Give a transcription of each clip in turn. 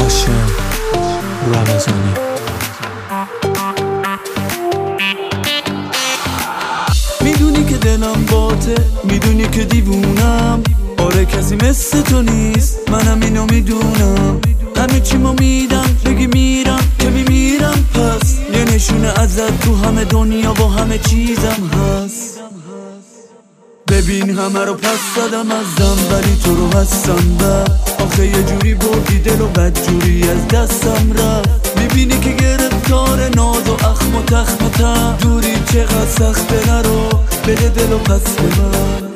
هاشم رمضانی. میدونی که دلم باته، میدونی که دیوونم، آره کسی مثل تو نیست، منم اینو میدونم. همه چی ما میدم، بگی میرم که میمیرم، پس یه نشونه ازت تو همه دنیا با همه چیزم هست. ببین همه رو پس زدم ازم، ولی تو رو هستم بعد. آخه یه جوری بردی دل و بد جوری از دستم رفت. میبینی که گرفتار ناز و اخم و تخم و تم، دوری چقدر سخته، نرو بده دل و پس به من.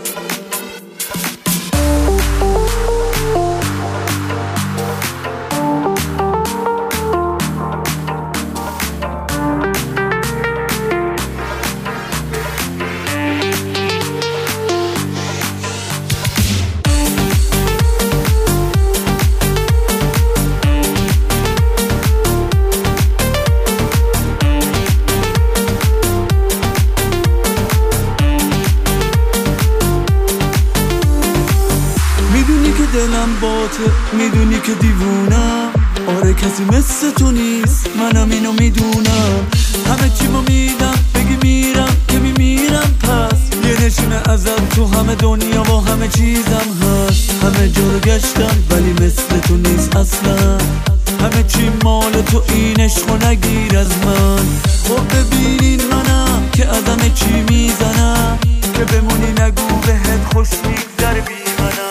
میدونی که دلم باته، میدونی که دیوونم، آره کسی مثل تو نیست، منم اینو میدونم. همه چی ما میدم، بگی میرم که میمیرم، پس یه نشونه ازم تو همه دنیا با همه چیزم هست. همه جا رو گشتم ولی مثل تو نیست اصلا، همه چی مال تو، این عشقو نگیر از من. خب ببینین منم که از همه چی میزنم، که بمونی نگو بهت خوش میگذره بی منم.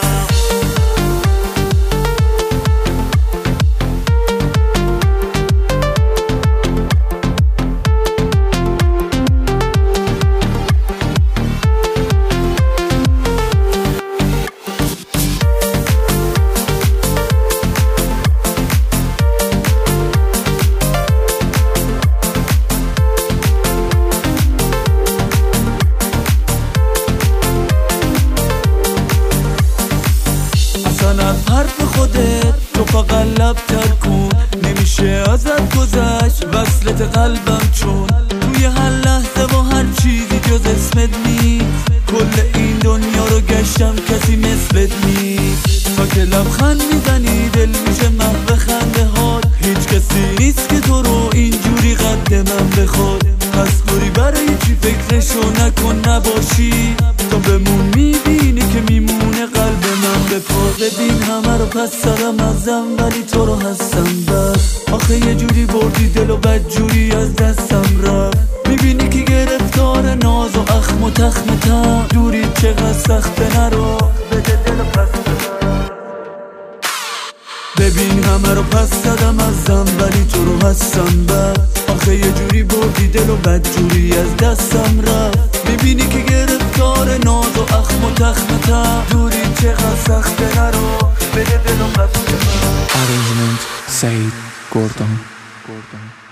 از حرف خودت تو فقط لب تر کن، نمیشه ازت گذشت وصلت قلبم، چون توی هر لحظه و هر چیزی جز اسمت نیست. کل این دنیا رو گشتم کسی مثلت نیست. تا که لبخند میزنی دل میشه محو خنده هات، هیچ کسی نیست که تو رو اینجوری قد من بخواد. پس دوری برای چی فکرشو نکن نباشی، تو بمون میبینی که میمونه قلب من به پا. ببین همه رو پس زدم ازم، ولی تو رو هستم بس. آخه یه جوری بردی دل و بد جوری از دستم رفت. میبینی که گرفتار ناز و اخم و تخم تم، دوری چقدر سخته، نرو بده دل و پس به من. ببین همه رو پس زدم ازم، ولی تو رو هستم بس. آخه یه جوری بردی دل و بد جوری از دستم رفت. میبینی که گرفتار ناز و اخم و تخم تم، دوری چقدر سخته، نرو بده دل و پس به من. Arrangement سعید گردان.